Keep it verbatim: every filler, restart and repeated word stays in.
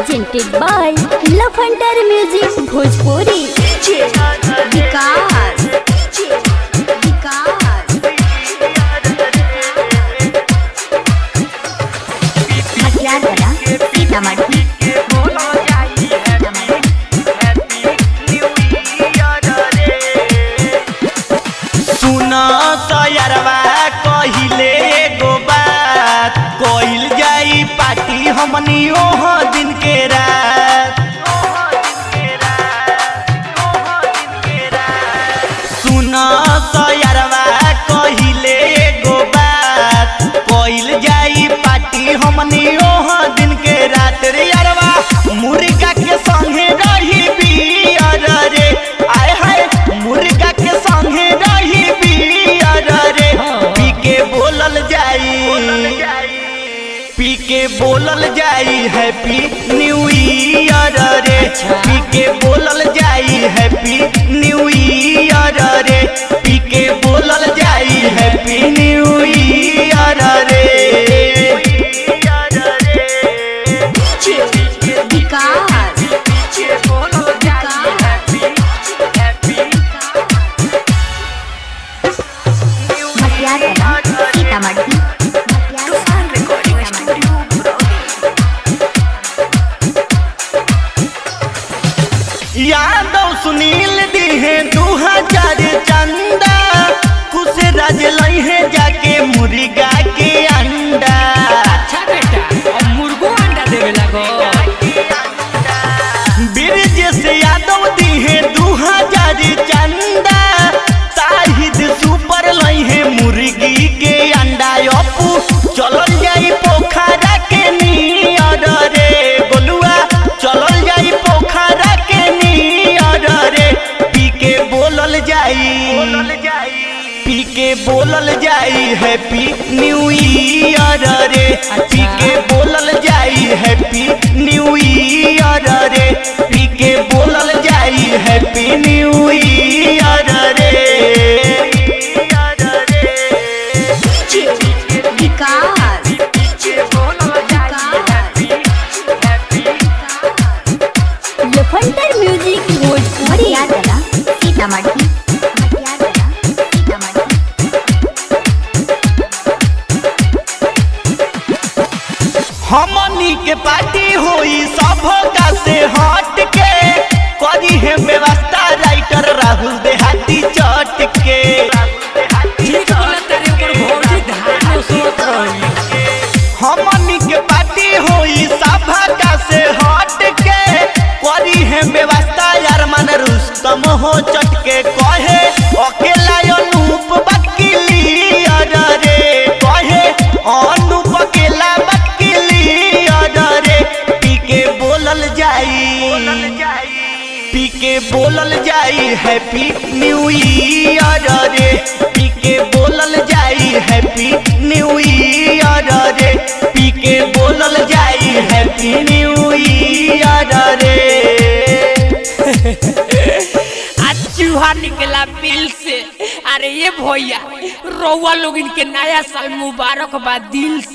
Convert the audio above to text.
presented by Love Hunter Music Bhojpuri. विकास विकास हथियार वाला सीतामढ़ी सुना सयरवा कहिले गो बात कइल जाई पार्टी हमनी ओह दिन के रात। सुना सयरवा कहिले गो बात कइल जाई पार्टी हमनी ओह दिन के रात रे यारवा मुर्गा के संगे रही बियर रे आय हाय मुर्गा के संगे रही बियर रे पी के बोलल जाई पी के बोलल जाई हैप्पी न्यू ईयर रे पी के बोलल जाई हैप्पी न्यू ईयर रे पी के बोलल जाई हैप्पी न्यू ईयर रे विकास हथियार वाला सीतामढ़ी यादव सुनील दिहे दू हजार चंदा खुश राज लहे जाके मुर्गा के अंडा। अच्छा बेटा अब मुर्गो अंडा देवे लगो। ब्रिज से यादव दिहे दू हजार चंदा शाहिद सुपर लहे मुर्गी के अंडा। अपू चलल जाई पोखरा के नियर रे गोलुआ चलल जाई पोखरा के नियर रे पी के बोलल जाई पी के बोलल जाई हैप्पी न्यू ईयर रे पी के बोलल जाई हैप्पी न्यू ईयर रे पी के बोलल जाई हैप्पी न्यू ईयर रे। विकास Love Hunter Music Bhojpuri हथियार वाला सीतामढ़ी हथियार वाला सीतामढ़ी हमनी के पार्टी होई सब का से हट के करी है व्यवस्था राइटर राहुल देहाती चट के। ठीक बोला तेरे ऊपर भौजी धान सोच रही। हमनी के पार्टी होई सब का से हट के करी है व्यवस्था यार मन रुस्तम हो चटके कहे अकेला अनूप बकीली रे कहे अनूप अकेला बकीली रे पी के बोलल जाई पी के बोलल जाई हैप्पी न्यू ईयर रे पी के बोलल जाई हैप्पी न्यू ईयर रे पी के बोलल जाई हैप्पी न्यू ईयर रे। आज चूहा निकला बिल से। अरे ये भैया रउआ लोग इनके नया साल मुबारक बा दिल से।